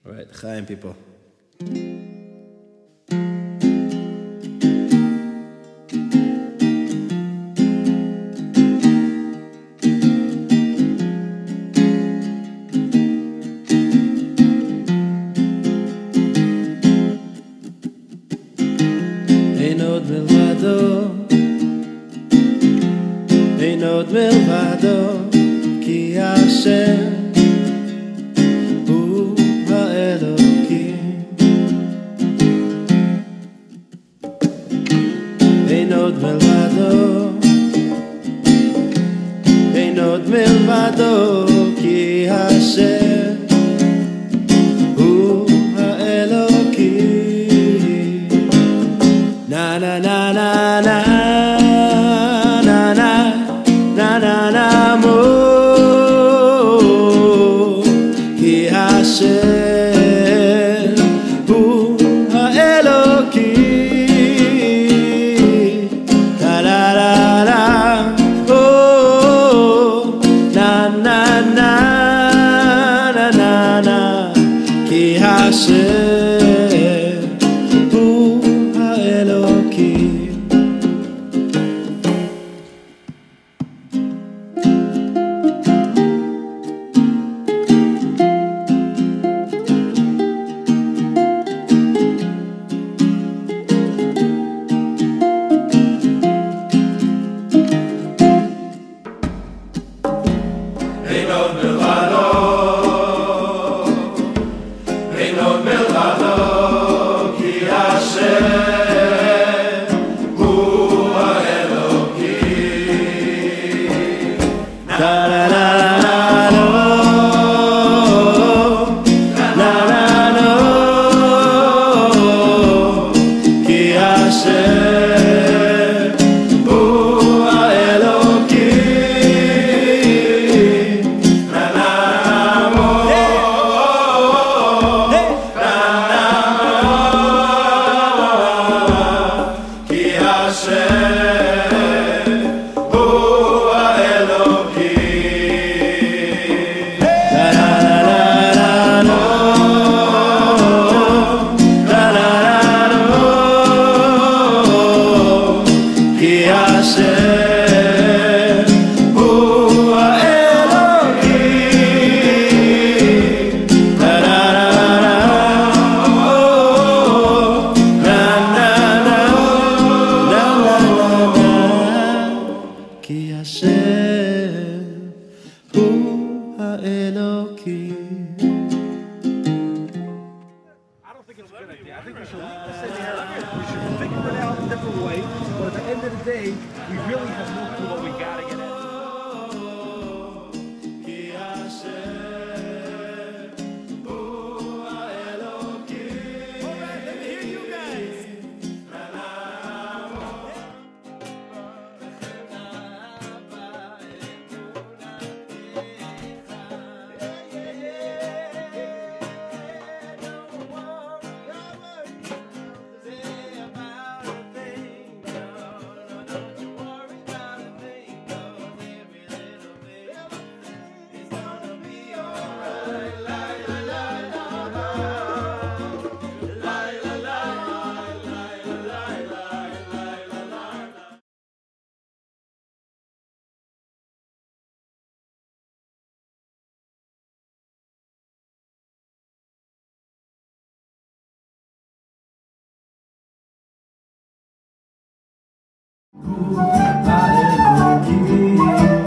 All right, Chaim people. Ein עוד מלבדו, אין עוד מלבדו, כי השם הוא האלוקים. אין עוד מלבדו, אין עוד מלבדו, כי השם הוא האלוקים. Na na na na na na na na na na mo ki Hashem hu haElokim la la la la oh na na na na na na ki Hashem hu haElokim. Ein עוד מלבדו, אין עוד מלבדו, כי השם הוא האלוקים. לה לה לה לה לה לה לה כי השם הוא האלוקים. כי השם הוא האלוקים. I don't think it's a good idea. I think we should leave this in here. We should figure it out a different way. But at the end of the day, we really have no clue what we got to get into. כי השם הוא האלוקים. All right, let me hear you guys. האלוקים.